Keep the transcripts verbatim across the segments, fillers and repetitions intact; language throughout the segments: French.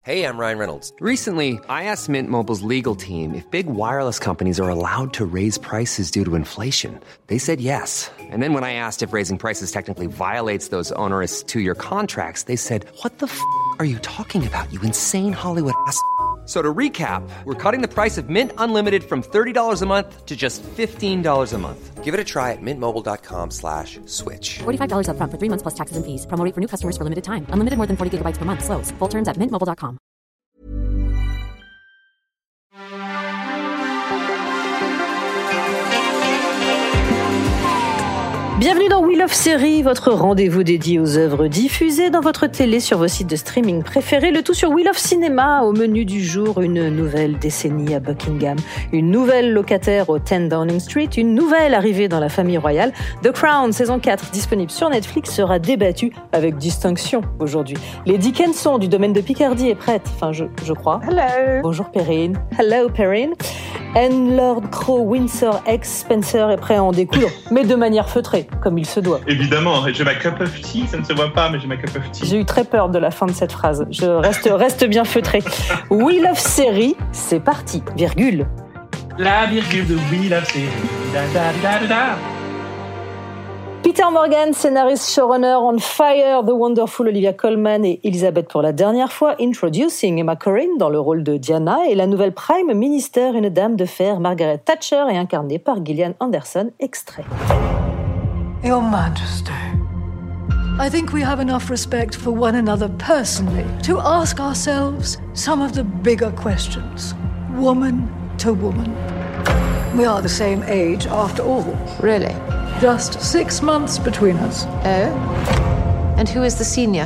Hey, I'm Ryan Reynolds. Recently, I asked Mint Mobile's legal team if big wireless companies are allowed to raise prices due to inflation. They said yes. And then when I asked if raising prices technically violates those onerous two-year contracts, they said, what the f*** are you talking about, you insane Hollywood ass f- So to recap, we're cutting the price of Mint Unlimited from thirty dollars a month to just fifteen dollars a month. Give it a try at mintmobile.com slash switch. forty-five dollars up front for three months plus taxes and fees. Promo rate for new customers for limited time. Unlimited more than forty gigabytes per month. Slows full terms at mint mobile dot com. Bienvenue dans We Love Série, votre rendez-vous dédié aux œuvres diffusées dans votre télé sur vos sites de streaming préférés. Le tout sur We Love Cinéma. Au menu du jour, une nouvelle décennie à Buckingham, une nouvelle locataire au dix Downing Street, une nouvelle arrivée dans la famille royale. The Crown, saison quatre, disponible sur Netflix, sera débattue avec distinction aujourd'hui. Lady Dickinson du domaine de Picardie est prête, enfin je, je crois. Hello. Bonjour Perrine. Hello Perrine. And Lord Crow Windsor ex Spencer est prêt à en découdre, mais de manière feutrée, comme il se doit. Évidemment, j'ai ma cup of tea, ça ne se voit pas, mais j'ai ma cup of tea. J'ai eu très peur de la fin de cette phrase. Je reste, reste bien feutré. We Love Série, c'est parti, virgule. La virgule de We Love Série. Da, da, da, da, da. Peter Morgan, scénariste showrunner, On Fire, The Wonderful Olivia Colman et Elizabeth pour la dernière fois, Introducing Emma Corrin dans le rôle de Diana et la nouvelle Prime Minister, une dame de fer, Margaret Thatcher, et incarnée par Gillian Anderson, extrait. Your Majesty, I think we have enough respect for one another personally to ask ourselves some of the bigger questions, woman to woman. We are the same age after all. Really? Just six months between us. Oh? And who is the senior?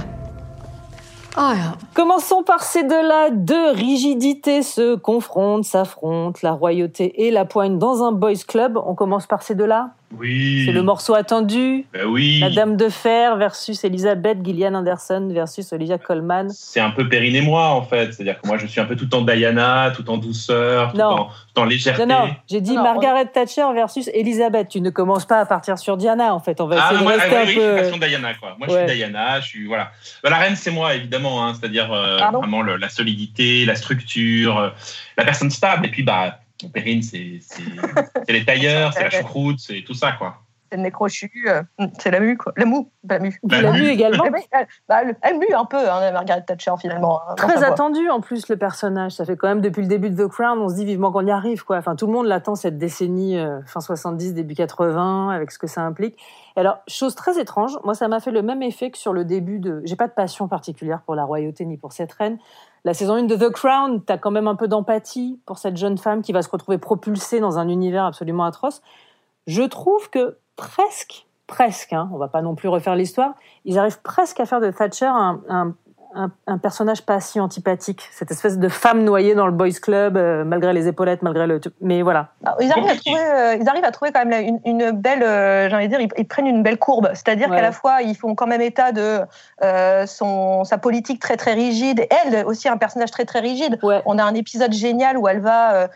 I am. Commençons par ces deux-là. Deux rigidités se confrontent, s'affrontent, la royauté et la poigne dans un boys club. On commence par ces deux-là. Oui. C'est le morceau attendu. Ben oui. La Dame de Fer versus Elizabeth, Gillian Anderson versus Olivia Colman. C'est un peu Perrine et moi, en fait. C'est-à-dire que moi, je suis un peu tout en Diana, tout en douceur, tout en, tout en légèreté. Non, non, j'ai dit non, Margaret on... Thatcher versus Elizabeth. Tu ne commences pas à partir sur Diana, en fait. On va ah, essayer moi, de rester ah, un oui, peu... oui, je suis passion Diana, quoi. Moi, ouais. je suis Diana, je suis... Voilà. Ben, la reine, c'est moi, évidemment. Hein, c'est-à-dire euh, vraiment le, la solidité, la structure, euh, la personne stable. Et puis, bah, Perrine, c'est, c'est, c'est les tailleurs, c'est la choucroute, c'est tout ça, quoi. C'est le nez crochu, euh, c'est la mue, quoi. La moue, la mue. La, la mue également. Elle, bah, elle, elle mue un peu, hein, Margaret Thatcher, finalement. Hein, très attendu, en plus, le personnage. Ça fait quand même, depuis le début de The Crown, on se dit vivement qu'on y arrive, quoi. Enfin, tout le monde l'attend, cette décennie, euh, fin soixante-dix, début quatre-vingts, avec ce que ça implique. Et alors, chose très étrange, moi, ça m'a fait le même effet que sur le début de... J'ai pas de passion particulière pour la royauté ni pour cette reine. La saison un de The Crown, t'as quand même un peu d'empathie pour cette jeune femme qui va se retrouver propulsée dans un univers absolument atroce. Je trouve que presque... presque, hein, on va pas non plus refaire l'histoire, ils arrivent presque à faire de Thatcher un, un, un, un personnage pas si antipathique, cette espèce de femme noyée dans le boys club, euh, malgré les épaulettes, malgré le... Mais voilà. Alors, ils, arrivent à trouver, euh, ils arrivent à trouver quand même là, une, une belle, euh, j'ai envie de dire, ils, ils prennent une belle courbe, c'est-à-dire ouais. qu'à la fois, ils font quand même état de euh, son, sa politique très très rigide, et elle aussi un personnage très très rigide. Ouais. On a un épisode génial où elle va euh,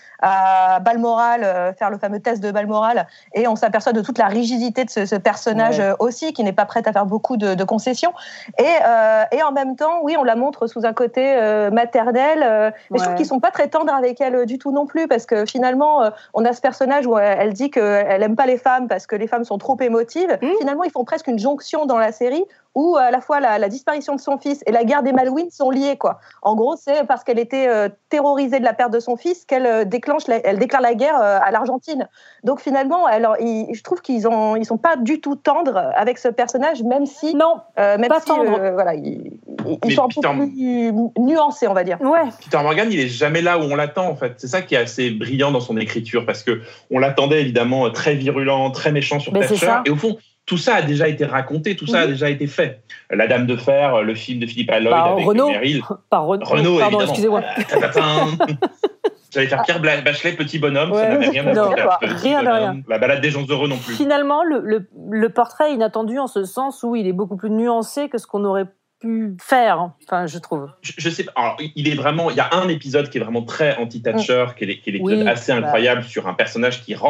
à Balmoral euh, faire le fameux test de Balmoral, et on s'aperçoit de toute la rigidité de ce, ce personnage ouais. euh, aussi, qui n'est pas prête à faire beaucoup de, de concessions, et, euh, et en même temps, oui, on la montre sous un côté euh, maternel, euh, mais ouais. je trouve qu'ils sont pas très tendres avec elle euh, du tout non plus, parce que finalement, euh, on a ce personnage où elle, elle dit qu'elle aime pas les femmes parce que les femmes sont trop émotives. Mmh. Finalement, ils font presque une jonction dans la série où à la fois la, la disparition de son fils et la guerre des Malouines sont liées, quoi. En gros, c'est parce qu'elle était euh, terrorisée de la perte de son fils qu'elle euh, déclenche, la, elle déclare la guerre euh, à l'Argentine. Donc finalement, alors, ils, je trouve qu'ils ont, ils sont pas du tout tendres avec ce personnage, même si non, euh, même pas si, tendre. Euh, voilà, ils, ils sont Peter, un peu plus nuancés, on va dire. Ouais. Peter Morgan, il est jamais là où on l'attend, en fait. C'est ça qui est assez brillant dans son écriture, parce que on l'attendait évidemment très virulent, très méchant sur ben Thatcher, et au fond. Tout ça a déjà été raconté, tout ça mmh. a déjà été fait. La Dame de Fer, le film de Philippe Alloyd Par avec Renaud. Meryl. Par Renaud, Renaud pardon, évidemment. excusez-moi. J'allais faire Pierre Bachelet, Petit Bonhomme, ouais, ça n'avait rien à voir. Rien de rien. La Balade des gens heureux non plus. Finalement, le, le, le portrait est inattendu en ce sens où il est beaucoup plus nuancé que ce qu'on aurait pu faire, enfin, je trouve. Je, je sais pas. Alors, il est vraiment. Il y a un épisode qui est vraiment très anti-Thatcher, mmh. qui est, qui est l'épisode oui, assez incroyable bah. sur un personnage qui rentre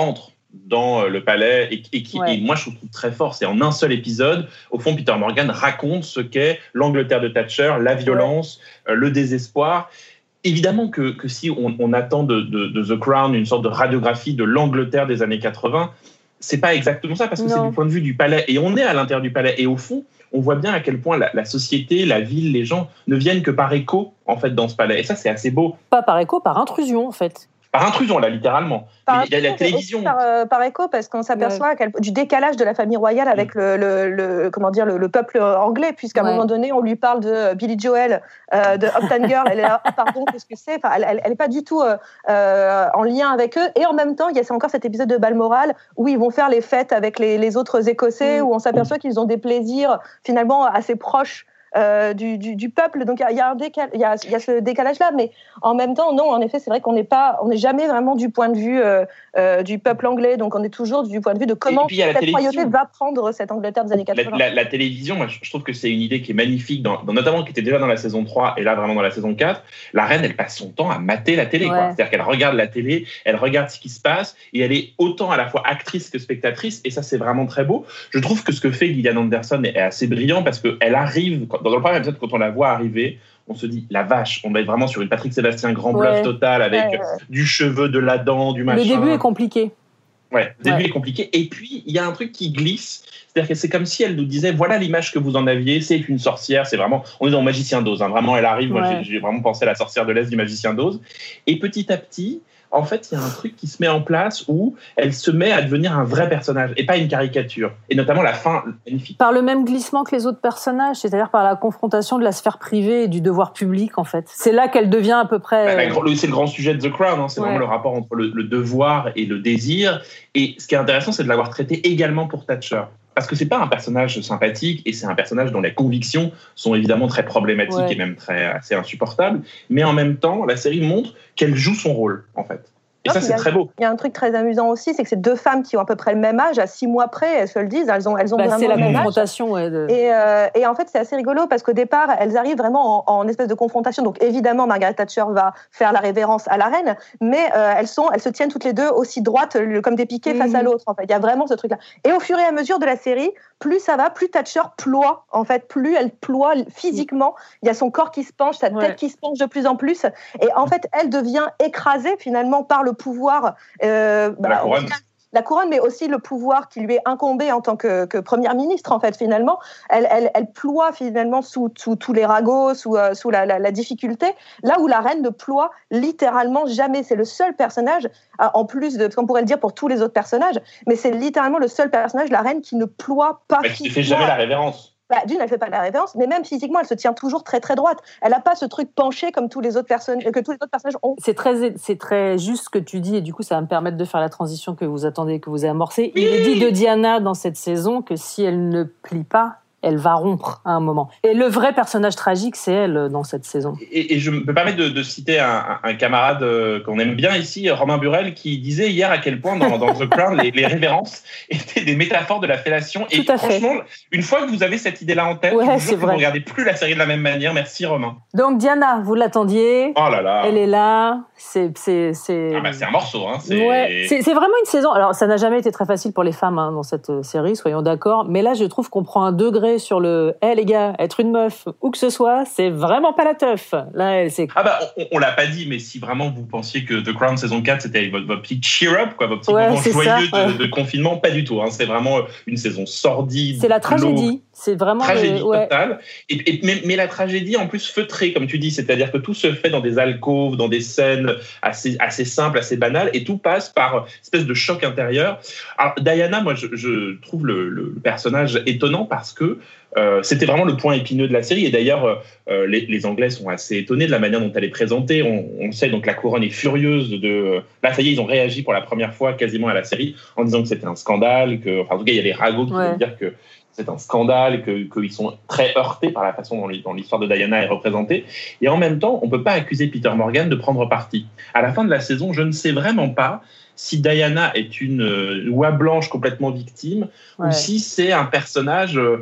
dans le palais et, et qui, ouais. et moi je trouve très fort, c'est en un seul épisode, au fond Peter Morgan raconte ce qu'est l'Angleterre de Thatcher, la violence, ouais. euh, le désespoir. Évidemment que, que si on, on attend de, de, de The Crown une sorte de radiographie de l'Angleterre des années quatre-vingts, c'est pas exactement ça, parce que non. c'est du point de vue du palais, et on est à l'intérieur du palais, et au fond, on voit bien à quel point la, la société, la ville, les gens ne viennent que par écho, en fait, dans ce palais, et ça, c'est assez beau. Pas par écho, par intrusion, en fait. Par intrusion, là, littéralement. Par, il y a la télévision. Par, euh, par écho, parce qu'on s'aperçoit ouais. quel, du décalage de la famille royale avec mmh. le, le, le, comment dire, le, le peuple anglais, puisqu'à ouais. un moment donné, on lui parle de Billy Joel, euh, de Upton Girl. Elle est là, oh, pardon, qu'est-ce que c'est enfin, Elle n'est pas du tout euh, euh, en lien avec eux. Et en même temps, il y a encore cet épisode de Balmoral où ils vont faire les fêtes avec les, les autres Écossais, mmh. où on s'aperçoit qu'ils ont des plaisirs finalement assez proches. Euh, du, du, du peuple, donc il y, y, a un décal, y, a, y a ce décalage-là, mais en même temps, non, en effet, c'est vrai qu'on n'est pas, on n'est jamais vraiment du point de vue euh, euh, du peuple anglais, donc on est toujours du point de vue de comment cette royauté va prendre cette Angleterre des années quatre-vingts. La, la, la télévision, moi, je trouve que c'est une idée qui est magnifique, dans, dans, notamment qui était déjà dans la saison trois et là vraiment dans la saison quatre. La reine, elle passe son temps à mater la télé, ouais. quoi. C'est-à-dire qu'elle regarde la télé, elle regarde ce qui se passe et elle est autant à la fois actrice que spectatrice, et ça, c'est vraiment très beau. Je trouve que ce que fait Gillian Anderson est assez brillant parce qu'elle arrive, dans le premier épisode, quand on la voit arriver, on se dit, la vache, on va être vraiment sur une Patrick Sébastien grand bluff ouais. total avec ouais, ouais. du cheveu, de la dent, du machin. Le début est compliqué. Ouais, le début ouais. est compliqué. Et puis, il y a un truc qui glisse. C'est-à-dire que c'est comme si elle nous disait, voilà l'image que vous en aviez, c'est une sorcière, c'est vraiment, on est dans Magicien d'Oz, hein, vraiment, elle arrive, ouais. moi j'ai, j'ai vraiment pensé à la sorcière de l'Est du Magicien d'Oz. Et petit à petit, en fait, il y a un truc qui se met en place où elle se met à devenir un vrai personnage et pas une caricature. Et notamment la fin magnifique. Par le même glissement que les autres personnages, c'est-à-dire par la confrontation de la sphère privée et du devoir public, en fait. C'est là qu'elle devient à peu près... Bah, bah, c'est le grand sujet de The Crown, hein. C'est ouais. vraiment le rapport entre le, le devoir et le désir. Et ce qui est intéressant, c'est de l'avoir traité également pour Thatcher. Parce que c'est pas un personnage sympathique et c'est un personnage dont les convictions sont évidemment très problématiques ouais. et même très assez insupportables. Mais en même temps, la série montre qu'elle joue son rôle, en fait. Et non, ça, c'est très beau. Il y a un truc très amusant aussi, c'est que ces deux femmes qui ont à peu près le même âge, à six mois près, elles se le disent, elles ont, elles ont bah, vraiment le même âge. C'est la confrontation, ouais. De... Et, euh, et en fait, c'est assez rigolo parce qu'au départ, elles arrivent vraiment en, en espèce de confrontation. Donc évidemment, Margaret Thatcher va faire la révérence à la reine, mais euh, elles, sont, elles se tiennent toutes les deux aussi droites, comme des piquets mmh. face à l'autre. En fait, il y a vraiment ce truc-là. Et au fur et à mesure de la série, plus ça va, plus Thatcher ploie. En fait, plus elle ploie physiquement. Il y a son corps qui se penche, sa tête ouais. qui se penche de plus en plus. Et en fait, elle devient écrasée finalement par le pouvoir. Euh, bah, la couronne. La couronne, mais aussi le pouvoir qui lui est incombé en tant que, que première ministre, en fait, finalement. Elle, elle, elle ploie, finalement, sous, sous tous les ragots, sous, euh, sous la, la, la difficulté, là où la reine ne ploie littéralement jamais. C'est le seul personnage, en plus de, on pourrait le dire pour tous les autres personnages, mais c'est littéralement le seul personnage, la reine, qui ne ploie pas. Mais qui ne fait jamais la révérence. Bah, d'une, elle ne fait pas la révérence, mais même physiquement, elle se tient toujours très très droite. Elle n'a pas ce truc penché comme tous les autres personnes, que tous les autres personnages ont. C'est très, c'est très juste ce que tu dis, et du coup, ça va me permettre de faire la transition que vous attendez, que vous avez amorcée. Oui. Il est dit de Diana dans cette saison que si elle ne plie pas, elle va rompre à un moment. Et le vrai personnage tragique, c'est elle dans cette saison. Et, et je me permets de, de citer un, un camarade euh, qu'on aime bien ici, Romain Burel, qui disait hier à quel point dans, dans The Crown, les, les révérences étaient des métaphores de la fellation. Tout et à franchement, fait. Une fois que vous avez cette idée-là en tête, ouais, je vous jure que vrai. vous ne regardez plus la série de la même manière. Merci Romain. Donc Diana, vous l'attendiez. Oh là là. Elle est là. C'est, c'est, c'est... Ah bah c'est un morceau. Hein. C'est... Ouais. C'est, c'est vraiment une saison. Alors ça n'a jamais été très facile pour les femmes hein, dans cette série, soyons d'accord. Mais là, je trouve qu'on prend un degré sur le... Hey, les gars, être une meuf, où que ce soit, c'est vraiment pas la teuf. Là, c'est... Ah bah, on, on l'a pas dit, mais si vraiment vous pensiez que The Crown saison quatre, c'était votre, votre petit cheer-up, quoi, votre petit ouais, moment joyeux ça, de, ouais. de confinement, pas du tout. Hein. C'est vraiment une saison sordide. C'est la tragédie. C'est vraiment tragédie le... ouais. totale. Et, et, mais, mais la tragédie, en plus, feutrée, comme tu dis. C'est-à-dire que tout se fait dans des alcôves, dans des scènes assez, assez simples, assez banales, et tout passe par une espèce de choc intérieur. Alors, Diana, moi, je, je trouve le, le personnage étonnant parce que Euh, c'était vraiment le point épineux de la série. Et d'ailleurs, euh, les, les Anglais sont assez étonnés de la manière dont elle est présentée. On, on sait donc la couronne est furieuse de... Là, ça y est, ils ont réagi pour la première fois quasiment à la série en disant que c'était un scandale, que, enfin, en tout cas, il y a les ragots qui ouais. veulent dire que c'est un scandale, que, qu'ils sont très heurtés par la façon dont, dont l'histoire de Diana est représentée. Et en même temps, on ne peut pas accuser Peter Morgan de prendre parti. À la fin de la saison, je ne sais vraiment pas si Diana est une oie blanche complètement victime ouais. ou si c'est un personnage...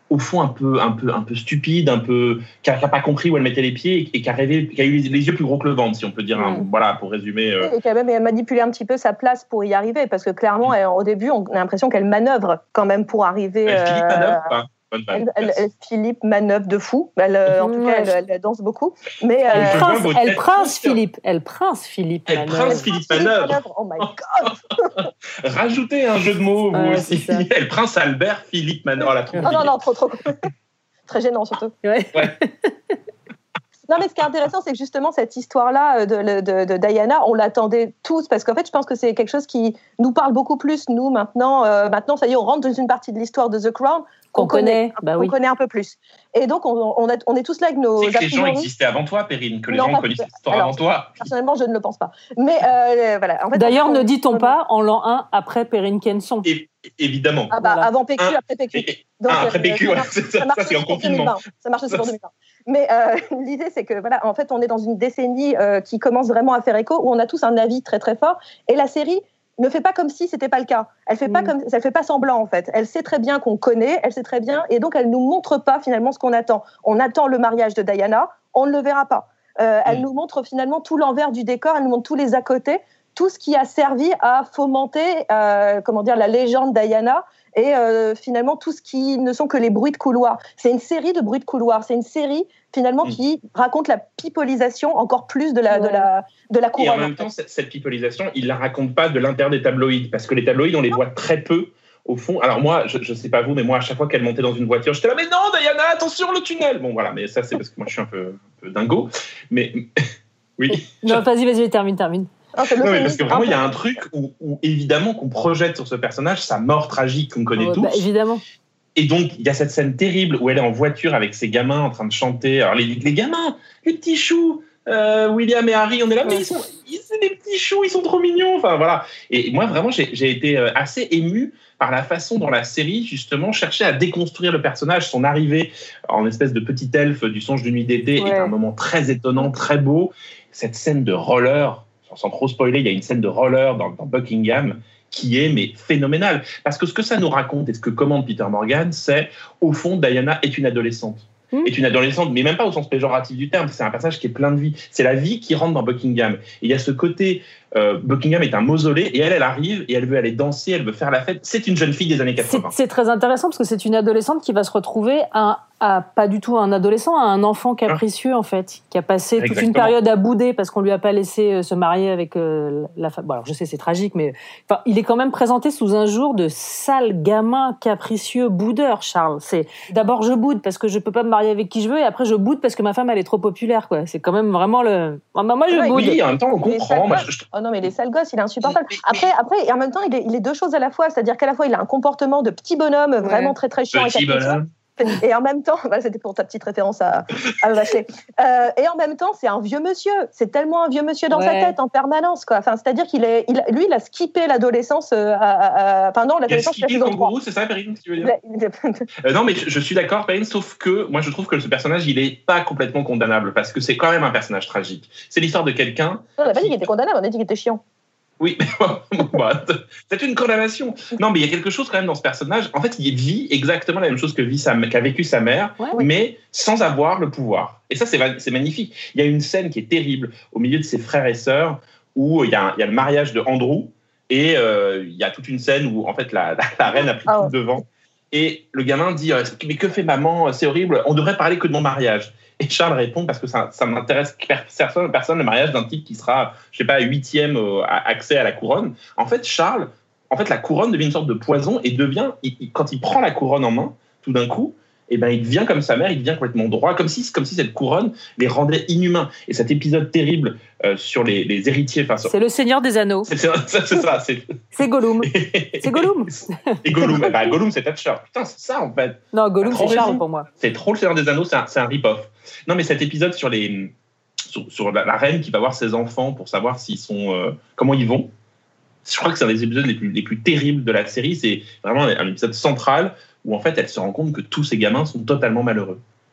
au fond un peu, un peu, un peu stupide, un peu, qui n'a pas compris où elle mettait les pieds et qui a, rêvé, qui a eu les yeux plus gros que le ventre, si on peut dire, mmh. hein, voilà, pour résumer. Euh... Et qui a même manipulé un petit peu sa place pour y arriver, parce que clairement, mmh. elle, au début, on a l'impression qu'elle manœuvre quand même pour arriver. Elle, Philippe euh... manœuvre pas. Elle, elle, elle, Philippe manœuvre de fou. Elle, euh, en tout cas, elle, elle danse beaucoup. Mais elle, euh, prince, elle prince Philippe. Elle prince Philippe. Elle prince Philippe manœuvre. Oh my God. Rajoutez un jeu de mots, vous ouais, aussi. Elle prince Albert Philippe manœuvre. Oh, la oh non, non, trop, trop. Très gênant, surtout. Ouais. ouais. Non, mais ce qui est intéressant, c'est que justement, cette histoire-là de, de, de Diana, on l'attendait tous, parce qu'en fait, je pense que c'est quelque chose qui nous parle beaucoup plus, nous, maintenant. Euh, maintenant, ça y est, on rentre dans une partie de l'histoire de The Crown qu'on, qu'on connaît, bah qu'on oui. connaît un peu plus. Et donc, on, on, a, on est tous là avec nos... C'est que les gens existaient avant toi, Perrine, que les non, gens connaissaient l'histoire avant toi. Personnellement, je ne le pense pas. Mais euh, voilà. En fait, d'ailleurs, on, ne dit-on on... pas en l'an un après Perrine Kenson. Et, évidemment. Ah bah, voilà. avant P Q, un, après P Q. Et, donc, un, après P Q, euh, ouais, c'est ça, ça, ça c'est en confinement. Ça marche aussi pour deux mille vingt. Mais euh, l'idée, c'est que voilà, en fait, on est dans une décennie euh, qui commence vraiment à faire écho, où on a tous un avis très très fort, et la série ne fait pas comme si c'était pas le cas. Elle fait mmh. pas comme, elle fait pas semblant en fait. Elle sait très bien qu'on connaît, elle sait très bien, et donc elle nous montre pas finalement ce qu'on attend. On attend le mariage de Diana, on ne le verra pas. Euh, mmh. Elle nous montre finalement tout l'envers du décor, elle nous montre tous les à côté, tout ce qui a servi à fomenter, euh, comment dire, la légende Diana. Et euh, finalement, tout ce qui ne sont que les bruits de couloir. C'est une série de bruits de couloir. C'est une série, finalement, mmh. qui raconte la pipolisation encore plus de la, ouais. de la, de la couronne. Et en même temps, cette, cette pipolisation, il ne la raconte pas de l'intérieur des tabloïds. Parce que les tabloïds, on les voit très peu, au fond. Alors moi, je ne sais pas vous, mais moi, à chaque fois qu'elle montait dans une voiture, j'étais là, mais non, Diana, attention, le tunnel. Bon, voilà, mais ça, c'est parce que moi, je suis un peu, un peu dingo. Mais oui. Non, vas-y, vas-y, termine, termine. Ah, non, mais parce que vraiment, il y a un truc où, où, évidemment, qu'on projette sur ce personnage sa mort tragique qu'on connaît oh, tous. Bah, évidemment. Et donc, il y a cette scène terrible où elle est en voiture avec ses gamins en train de chanter. Alors, les, les gamins, les petits choux, euh, William et Harry, on est là, mais ils sont, ils, c'est des petits choux, ils sont trop mignons. Enfin, voilà. Et moi, vraiment, j'ai, j'ai été assez ému par la façon dont la série, justement, cherchait à déconstruire le personnage. Son arrivée en espèce de petit elfe du Songe d'une nuit d'été ouais. est un moment très étonnant, très beau. Cette scène de roller, sans trop spoiler, il y a une scène de roller dans, dans Buckingham qui est mais phénoménale. Parce que ce que ça nous raconte et ce que commande Peter Morgan, c'est, au fond, Diana est une adolescente. Mmh. Est une adolescente, mais même pas au sens péjoratif du terme. C'est un personnage qui est plein de vie. C'est la vie qui rentre dans Buckingham. Et il y a ce côté... Euh, Buckingham est un mausolée et elle, elle arrive et elle veut aller danser, elle veut faire la fête. C'est une jeune fille des années quatre-vingts. C'est, c'est très intéressant parce que c'est une adolescente qui va se retrouver à, à pas du tout un adolescent, à un enfant capricieux hein en fait, qui a passé Exactement. toute une période à bouder parce qu'on lui a pas laissé se marier avec euh, la femme. Bon, alors je sais c'est tragique, mais enfin il est quand même présenté sous un jour de sale gamin capricieux boudeur. Charles, c'est d'abord je boude parce que je peux pas me marier avec qui je veux et après je boude parce que ma femme elle est trop populaire quoi. C'est quand même vraiment le. Moi je ouais, boude. Oui, en même temps on comprend. Moi, je... Oh non, mais les sales gosses, il est insupportable. Après, après, et en même temps, il est, il est deux choses à la fois. C'est-à-dire qu'à la fois, il a un comportement de petit bonhomme, ouais. vraiment très, très chiant. Petit et bonhomme. Et en même temps, bah, c'était pour ta petite référence à, à Vacher. Euh, et en même temps, c'est un vieux monsieur. C'est tellement un vieux monsieur dans ouais. sa tête en permanence, quoi. Enfin, c'est-à-dire qu'il est, il, lui, il a skippé l'adolescence. Euh, à, à, enfin non, l'adolescence. Il a skippé le kangourou, c'est ça, Perrine, si tu veux dire euh, Non, mais je, je suis d'accord, Perrine, sauf que moi, je trouve que ce personnage, il est pas complètement condamnable parce que c'est quand même un personnage tragique. C'est l'histoire de quelqu'un. Non, on n'a pas dit qu'il était condamnable, on a dit qu'il était chiant. Oui, c'est une condamnation. Non, mais il y a quelque chose quand même dans ce personnage. En fait, il vit exactement la même chose que vit sa, qu'a vécu sa mère, ouais, oui. mais sans avoir le pouvoir. Et ça, c'est, c'est magnifique. Il y a une scène qui est terrible au milieu de ses frères et sœurs où il y a, un, il y a le mariage de Andrew et euh, il y a toute une scène où en fait la, la, la reine a pris oh. tout devant. Et le gamin dit « Mais que fait maman ? C'est horrible, on devrait parler que de mon mariage. » Et Charles répond, parce que ça, ça m'intéresse personne, personne, le mariage d'un type qui sera, je sais pas, huitième accès à la couronne. En fait, Charles, en fait, la couronne devient une sorte de poison et devient, il, il, quand il prend la couronne en main, tout d'un coup, eh ben, il devient comme sa mère, il devient complètement droit, comme si, comme si cette couronne les rendait inhumains. Et cet épisode terrible euh, sur les, les héritiers... Sur... C'est le Seigneur des Anneaux. C'est, c'est, c'est, c'est ça. C'est, c'est Gollum. C'est Gollum. Et Gollum, eh ben, Gollum, c'est Thatcher. Putain, c'est ça, en fait. Non, Gollum, c'est Charles, pour moi. C'est trop le Seigneur des Anneaux, c'est un, c'est un rip-off. Non, mais cet épisode sur, les, sur, sur la, la reine qui va voir ses enfants pour savoir s'ils sont, euh, comment ils vont, je crois que c'est un des épisodes les plus, les plus terribles de la série. C'est vraiment un épisode central où en fait elle se rend compte que tous ces gamins sont totalement malheureux.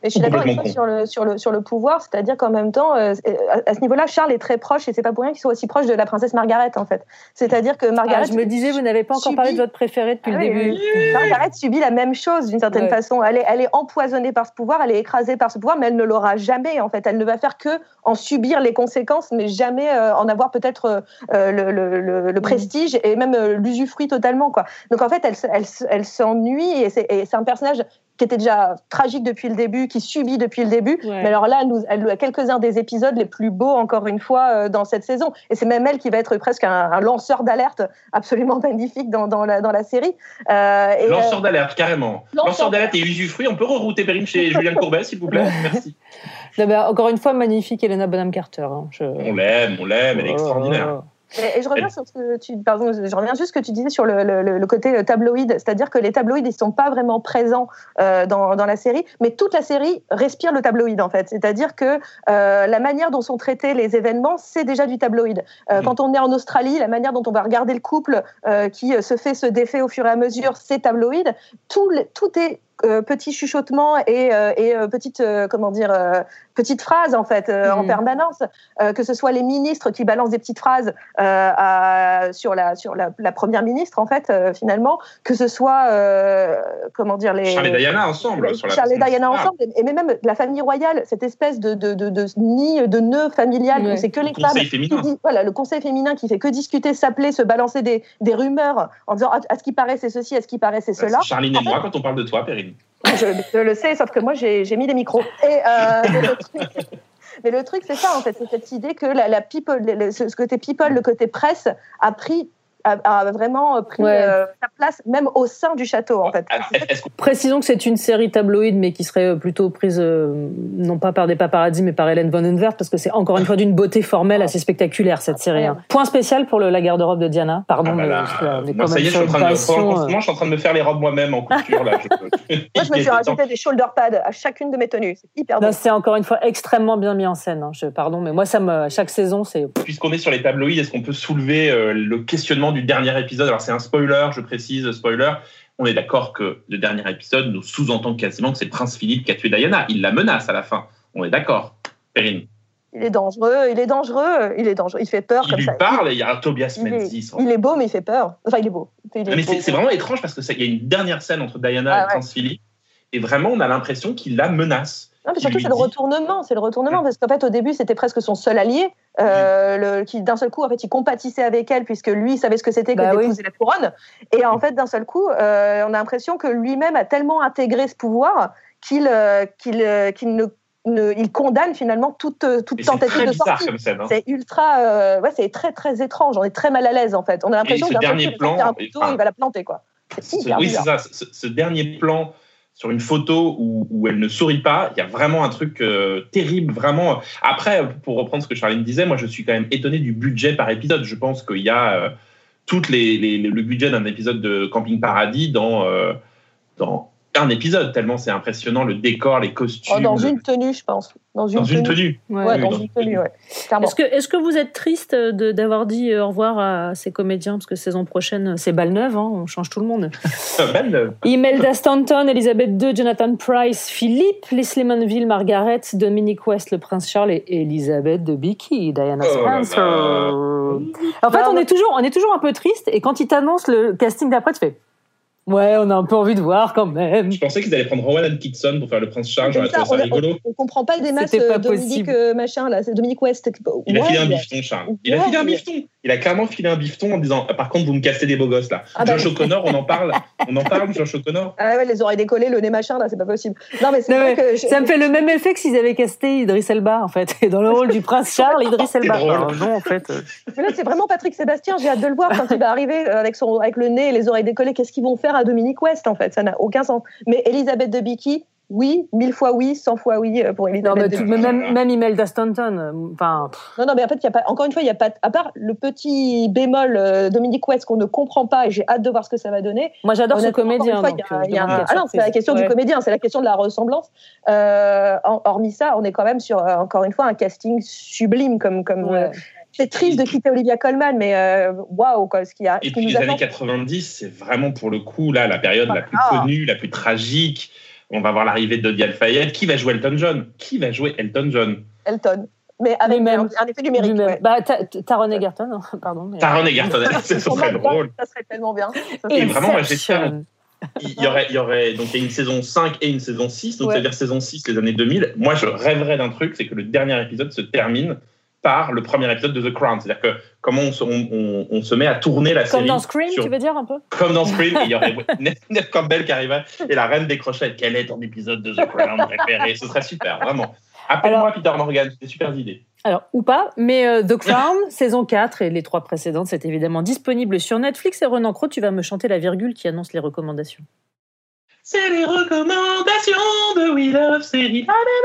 Mais je suis d'accord avec toi sur le, sur, le, sur le pouvoir, c'est-à-dire qu'en même temps, euh, à, à ce niveau-là, Charles est très proche, et c'est pas pour rien qu'il soit aussi proche de la princesse Margaret, en fait. C'est-à-dire que Margaret... Ah, je me disais, vous n'avez pas encore subit... parlé de votre préférée depuis ah, le début. Oui. Margaret subit la même chose, d'une certaine ouais. façon. Elle est, elle est empoisonnée par ce pouvoir, elle est écrasée par ce pouvoir, mais elle ne l'aura jamais, en fait. Elle ne va faire que en subir les conséquences, mais jamais euh, en avoir peut-être euh, le, le, le, le prestige et même euh, l'usufruit totalement, quoi. Donc, en fait, elle, elle, elle s'ennuie, et c'est, et c'est un personnage qui était déjà tragique depuis le début, qui subit depuis le début. Ouais. Mais alors là, elle, nous, elle a quelques-uns des épisodes les plus beaux, encore une fois, euh, dans cette saison. Et c'est même elle qui va être presque un, un lanceur d'alerte absolument magnifique dans, dans, la, dans la série. Euh, et lanceur euh, d'alerte, carrément. Lanceur, lanceur d'alerte et usufruit. On peut rerouter Perrine chez Julien Courbet, s'il vous plaît. Merci. Non, bah, encore une fois, magnifique Helena Bonham Carter. Hein. Je... On l'aime, on l'aime, elle est extraordinaire. Et, et je reviens sur ce que tu, pardon, je reviens juste ce que tu disais sur le, le, le côté tabloïd, c'est-à-dire que les tabloïds ils sont pas vraiment présents euh, dans, dans la série, mais toute la série respire le tabloïd en fait. C'est-à-dire que euh, la manière dont sont traités les événements, c'est déjà du tabloïd. Euh, mmh. Quand on est en Australie, la manière dont on va regarder le couple euh, qui se fait se défait au fur et à mesure, c'est tabloïd. Tout, tout est Euh, petits chuchotements et, euh, et euh, petites euh, comment dire euh, petites phrases en fait euh, mmh. en permanence, euh, que ce soit les ministres qui balancent des petites phrases euh, à, sur la sur la, la première ministre en fait euh, finalement, que ce soit euh, comment dire les Charles et Diana ensemble les, sur la Charles et Diana ah. ensemble et, et même la famille royale, cette espèce de de de, de nid de nœud familial ouais. où c'est que les le femmes féminin. Dit, voilà le conseil féminin qui fait que discuter, s'appeler, se balancer des des rumeurs en disant à ce qui paraît c'est ceci, à ce qui paraît c'est cela. C'est Charline et moi quand on parle de toi, Perrine. Je, je le sais, sauf que moi, j'ai, j'ai mis les micros. Et, euh, mais, le truc, mais le truc, c'est ça, en fait. C'est cette idée que la, la people, le, ce côté people, le côté presse, a pris a, a vraiment pris ouais. euh, sa place, même au sein du château, en fait. Précisons que c'est une série tabloïde, mais qui serait plutôt prise, euh, non pas par des paparazzi, mais par Hélène Von Unwerth, parce que c'est encore une fois d'une beauté formelle assez spectaculaire, cette série. Hein. Point spécial pour le, la garde-robe de Diana. Pardon, ah bah là, mais, mais moi, ça y est, je suis, en train de, passion, euh... je suis en train de me faire les robes moi-même en couture. Là. Je, moi, je me suis rajouté des shoulder pads à chacune de mes tenues. C'est hyper beau. Non, c'est encore une fois extrêmement bien mis en scène. Hein. Je, pardon, mais moi, ça me, chaque saison, c'est... Puisqu'on est sur les tabloïds, est-ce qu'on peut soulever euh, le questionnement du dernier épisode? Alors, c'est un spoiler, je précise, spoiler. On est d'accord que le dernier épisode nous sous-entend quasiment que c'est le prince Philippe qui a tué Diana. Il la menace à la fin. On est d'accord. Perrine. Il est dangereux, il est dangereux, il est dangereux. Il fait peur il comme ça. Il lui parle et il y a un Tobias Menzies. Il, il est beau, mais il fait peur. Enfin, il est beau. Il est mais beau. C'est, c'est vraiment étrange parce qu'il y a une dernière scène entre Diana ah, et le ouais. prince Philippe. Et vraiment, on a l'impression qu'il la menace. Non, mais surtout, c'est dit... le retournement. C'est le retournement, parce qu'en fait, au début, c'était presque son seul allié, euh, mmh. le, qui, d'un seul coup, en fait, il compatissait avec elle, puisque lui, il savait ce que c'était que bah d'épouser oui. la couronne. Et en fait, d'un seul coup, euh, on a l'impression que lui-même a tellement intégré ce pouvoir qu'il, euh, qu'il, euh, qu'il ne Ne, il condamne finalement toute, toute tentative de sortie. Comme scène, hein. C'est ultra, euh, ouais, c'est très très étrange. On est très mal à l'aise en fait. On a l'impression que d'un dernier plan, un couteau, enfin, il va la planter quoi. C'est ce, oui, c'est ça. Ce, ce dernier plan sur une photo où, où elle ne sourit pas, il y a vraiment un truc euh, terrible, vraiment. Après, pour reprendre ce que Charline disait, moi je suis quand même étonné du budget par épisode. Je pense qu'il y a euh, toutes les, les, le budget d'un épisode de Camping Paradis dans euh, dans un épisode, tellement c'est impressionnant, le décor, les costumes. Oh, dans une tenue, je pense. Dans une dans tenue. Une tenue. Ouais, ouais, dans, dans une tenue, ouais. Est-ce que, est-ce que vous êtes triste de, d'avoir dit au revoir à ces comédiens, parce que saison prochaine, c'est balle neuve, hein, on change tout le monde. Balle neuve. Imelda Stanton, Elisabeth deux, Jonathan Pryce, Philippe, Leslie Manville, Margaret, Dominic West, le prince Charles et Elisabeth de Becky, Diana oh Spencer. Là là. En fait, on est toujours, on est toujours un peu triste, et quand ils t'annoncent le casting d'après, tu fais... Ouais, on a un peu envie de voir quand même. Je pensais qu'ils allaient prendre Rowan Atkinson pour faire le prince Charles. J'aurais trouvé ça rigolo. On, on comprend pas le démasse de Dominique euh, machin là, c'est Dominique West. Il ouais, a filé un bifton, Charles. Il ouais, a filé un bifton. Il a clairement filé un bifton en disant par contre vous me cassez des beaux gosses là. Ah bah, Josh O'Connor, on en parle. On en parle, Josh O'Connor. Ah ouais, les oreilles décollées, le nez machin là, c'est pas possible. Non mais c'est non, vrai mais que ça je... me fait le même effet que s'ils avaient casté Idriss Elba en fait. Et dans le rôle du prince Charles, Idriss Elba. Alors, non en fait. Mais là c'est vraiment Patrick Sébastien. J'ai hâte de le voir quand il va arriver avec son avec le nez et les oreilles décollées. Qu'est-ce qu'ils vont faire à Dominique West en fait? Ça n'a aucun sens. Mais Elisabeth de Becky, oui, mille fois oui, cent fois oui pour Elisabeth. Non, mais de tout, Becky. Même, même Imelda Stanton, enfin. Non, non, mais en fait, il y a pas. Encore une fois, il y a pas. À part le petit bémol euh, Dominique West qu'on ne comprend pas, et j'ai hâte de voir ce que ça va donner. Moi, j'adore ce comédien. Fois, donc, y a, y a un... Ah non, c'est la question ouais. du comédien, c'est la question de la ressemblance. Euh, hormis ça, on est quand même sur euh, encore une fois un casting sublime, comme comme. Ouais. Euh, c'est triste de quitter Olivia Colman, mais waouh, wow, quoi, ce qu'il y a. Et ce puis nous les attend. années quatre-vingt-dix, c'est vraiment pour le coup là la période ah, la plus ah. connue, la plus tragique. On va voir l'arrivée de Dodi Al-Fayed. Qui va jouer Elton John Qui va jouer Elton John Elton. Mais avec même, un effet numérique. Ouais. Bah, Taron Egerton, hein, pardon. Mais... Taron Egerton, ce serait drôle. Ça serait tellement bien. Et vraiment, moi, j'espère. Il y aurait, il y aurait, donc il y a une saison cinq et une saison six, donc ouais. C'est-à-dire saison six, les années deux mille. Moi, je rêverais d'un truc, c'est que le dernier épisode se termine par le premier épisode de The Crown. C'est-à-dire que comment on se, on, on, on se met à tourner la Comme série. Comme dans Scream, sur... tu veux dire un peu Comme dans Scream, il y aurait Neve Campbell qui arriverait et la reine décrochait. Quel est ton épisode de The Crown préféré ? Ce serait super, vraiment. Appelle-moi Alors... Peter Morgan, c'est des super idées. Alors, ou pas, mais euh, The Crown, saison quatre et les trois précédentes, c'est évidemment disponible sur Netflix. Et Renan Cros, tu vas me chanter la virgule qui annonce les recommandations. C'est les recommandations de We Love Série.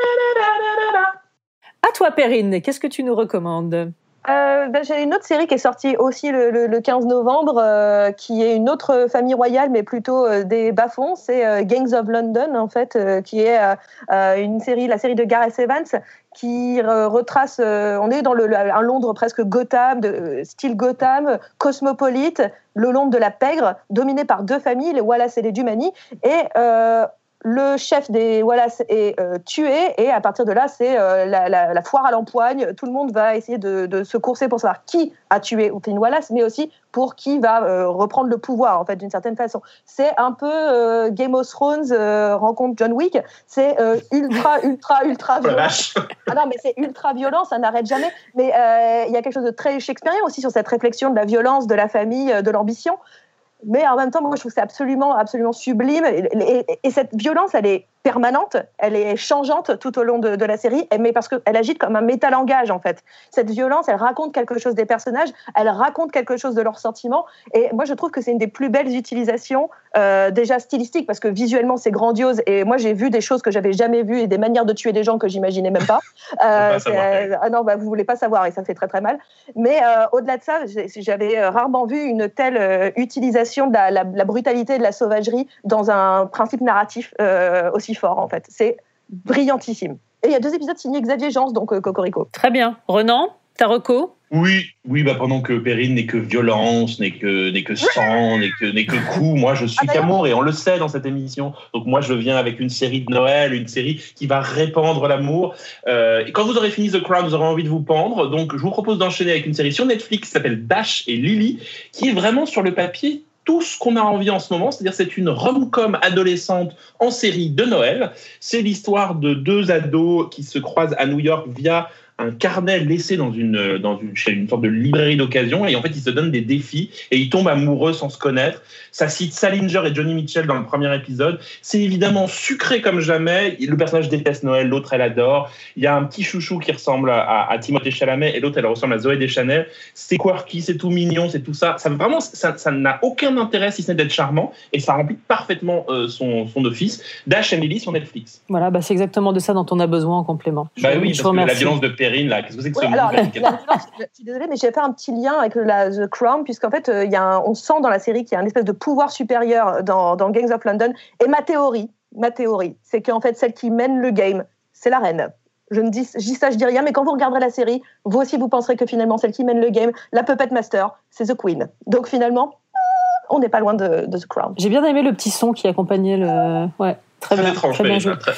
À toi, Perrine, qu'est-ce que tu nous recommandes ? Euh, ben, j'ai une autre série qui est sortie aussi le, le, le quinze novembre, euh, qui est une autre famille royale, mais plutôt euh, des bas-fonds. C'est euh, Gangs of London, en fait, euh, qui est euh, une série, la série de Gareth Evans, qui euh, retrace. Euh, on est dans le, le, un Londres presque Gotham, de, euh, style Gotham, cosmopolite, le Londres de la pègre, dominé par deux familles, les Wallace et les Dumani, et euh, le chef des Wallace est euh, tué et à partir de là, c'est euh, la, la, la foire à l'empoigne. Tout le monde va essayer de, de se courser pour savoir qui a tué Flynn Wallace, mais aussi pour qui va euh, reprendre le pouvoir, en fait, d'une certaine façon. C'est un peu euh, Game of Thrones euh, rencontre John Wick. C'est euh, ultra, ultra, ultra violent. Ah non, mais c'est ultra violent, ça n'arrête jamais. Mais euh, il y a quelque chose de très shakespearien aussi sur cette réflexion de la violence, de la famille, de l'ambition. Mais en même temps, moi, je trouve que c'est absolument, absolument sublime. Et, et, et cette violence, elle est permanente, elle est changeante tout au long de, de la série, mais parce qu'elle agit comme un métalangage, en fait. Cette violence, elle raconte quelque chose des personnages, elle raconte quelque chose de leurs sentiments. Et moi, je trouve que c'est une des plus belles utilisations, euh, déjà stylistiques, parce que visuellement, c'est grandiose. Et moi, j'ai vu des choses que j'avais jamais vues et des manières de tuer des gens que j'imaginais même pas. Euh, pas euh, ah non, bah, vous voulez pas savoir, et ça fait très très mal. Mais euh, au-delà de ça, j'avais rarement vu une telle euh, utilisation de la, la, la brutalité et de la sauvagerie dans un principe narratif euh, aussi fort, en fait. C'est brillantissime. Et il y a deux épisodes signés Xavier Jans, donc euh, Cocorico. Très bien. Renan, ta reco ? Oui, oui, bah pendant que Perrine n'est que violence, n'est que n'est que sang, n'est que n'est que coups, moi je suis ah, qu'amour et on le sait dans cette émission. Donc moi je viens avec une série de Noël, une série qui va répandre l'amour. Euh, et quand vous aurez fini The Crown, vous aurez envie de vous pendre. Donc je vous propose d'enchaîner avec une série sur Netflix qui s'appelle Dash et Lily, qui est vraiment sur le papier tout ce qu'on a envie en ce moment, c'est-à-dire c'est une rom-com adolescente en série de Noël. C'est l'histoire de deux ados qui se croisent à New York via un carnet laissé dans une, dans une, chez une sorte de librairie d'occasion, et en fait ils se donnent des défis et ils tombent amoureux sans se connaître. Ça cite Salinger et Johnny Mitchell dans le premier épisode. C'est évidemment sucré comme jamais. Le personnage déteste Noël, l'autre elle adore. Il y a un petit chouchou qui ressemble à, à Timothée Chalamet et l'autre elle ressemble à Zooey Deschanel. C'est quirky, c'est tout mignon, c'est tout ça. Ça vraiment, ça, ça n'a aucun intérêt si ce n'est d'être charmant, et ça remplit parfaitement euh, son, son office. Dash and Lily sur Netflix. Voilà, bah c'est exactement de ça dont on a besoin en complément. Bah oui, parce que la violence de Perrine, là, qu'est-ce que c'est que oui, ce alors, mouvement la, la, Je suis désolée, mais j'ai fait un petit lien avec la, The Crown, puisqu'en fait, euh, y a un, on sent dans la série qu'il y a une espèce de pouvoir supérieur dans, dans Gangs of London. Et ma théorie, ma théorie, c'est qu'en fait, celle qui mène le game, c'est la reine. Je ne dis, je dis ça, je dis rien, mais quand vous regarderez la série, vous aussi, vous penserez que finalement, celle qui mène le game, la Puppet Master, c'est The Queen. Donc finalement, on n'est pas loin de, de The Crown. J'ai bien aimé le petit son qui accompagnait le... Ouais. Très, très bien, étrange, très bien joué. Très...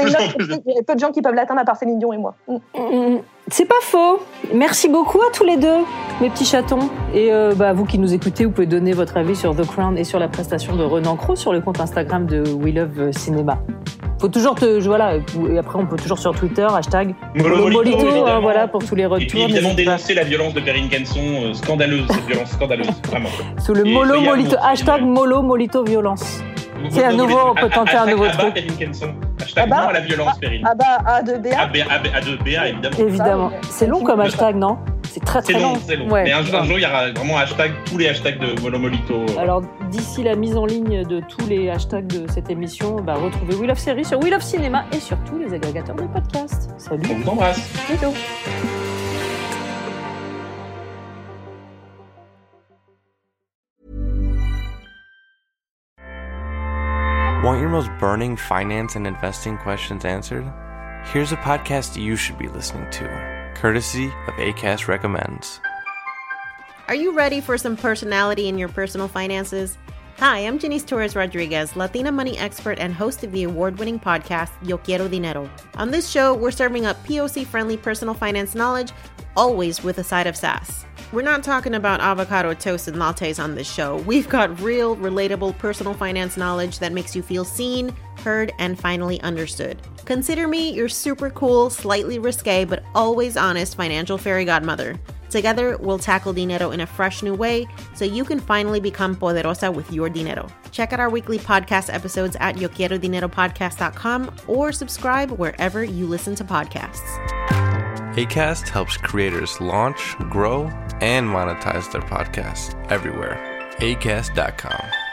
Il y a peu de gens qui peuvent l'atteindre à part Céline Dion et moi. C'est pas faux. Merci beaucoup à tous les deux, mes petits chatons. Et euh, bah, vous qui nous écoutez, vous pouvez donner votre avis sur The Crown et sur la prestation de Renan Cros sur le compte Instagram de We Love Cinéma. Faut toujours te, voilà, et après on peut toujours sur Twitter, hashtag Mollo Molito, hein, voilà, pour tous les retours. Et puis évidemment dénoncer la violence de Perrine Kenson, euh, scandaleuse, cette violence scandaleuse, vraiment. Sous le Mollo Molito, hashtag Mollo Molito violence. C'est à nouveau, on peut tenter un nouveau truc. Hashtag non à la violence, Perrine. Ah bah, A deux B A. A deux B A, évidemment. Évidemment. C'est long comme hashtag, non ? C'est très très c'est long. long. C'est long. Ouais, mais un, un jour, il y aura vraiment hashtag, tous les hashtags de Mollo Molito. Alors, d'ici la mise en ligne de tous les hashtags de cette émission, bah, retrouvez We Love Série sur We Love Cinéma et sur tous les agrégateurs de podcasts. Salut. On vous embrasse. Bisous. Want your most burning finance and investing questions answered? Here's a podcast you should be listening to, courtesy of Acast Recommends. Are you ready for some personality in your personal finances? Hi, I'm Janice Torres-Rodriguez, Latina money expert and host of the award-winning podcast, Yo Quiero Dinero. On this show, we're serving up P O C-friendly personal finance knowledge, always with a side of sass. We're not talking about avocado toast and lattes on this show. We've got real, relatable personal finance knowledge that makes you feel seen, heard, and finally understood. Consider me your super cool, slightly risque, but always honest financial fairy godmother. Together, we'll tackle dinero in a fresh new way so you can finally become poderosa with your dinero. Check out our weekly podcast episodes at yo quiero dinero podcast dot com or subscribe wherever you listen to podcasts. Acast helps creators launch, grow, and monetize their podcasts everywhere. acast dot com.